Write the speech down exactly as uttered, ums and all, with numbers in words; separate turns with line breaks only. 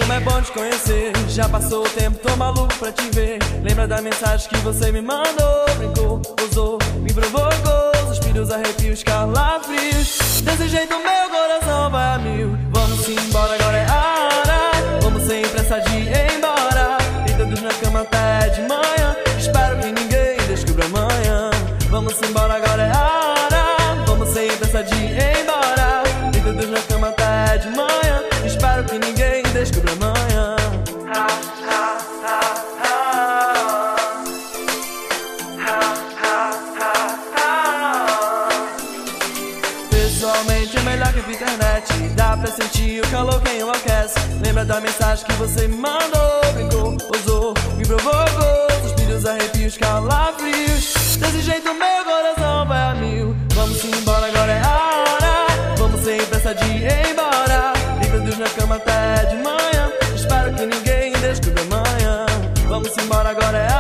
como é bom te conhecer. Já passou o tempo, tô maluco pra te ver. Lembra da mensagem que você me mandou? Brincou, ousou, me provocou. Suspiros, arrepios, calafrios. Desse jeito meu coração vai a mil. Vamos embora, agora é a hora. Vamos sem pressa de ir embora. Deitados na cama até de manhã. Espero que ninguém descubra amanhã. Vamos embora, agora é a hora. Vamos sem pressa de ir embora. Deitados na cama até de manhã. Espero que ninguém descubra amanhã. Ha, ha, ha, ha. Ha, ha, ha, ha. Pessoalmente é melhor que a internet. Dá pra sentir o calor que enlouquece. Lembra da mensagem que você me mandou? Brincou, ousou, me provocou. Suspiros, arrepios, calafrios. Desse jeito meu coração vai a mil. Vamos embora, agora é a hora. Vamos sem pressa de ir embora. Deitados na cama até de manhã. Espero que ninguém descubra amanhã. Vamos embora, agora é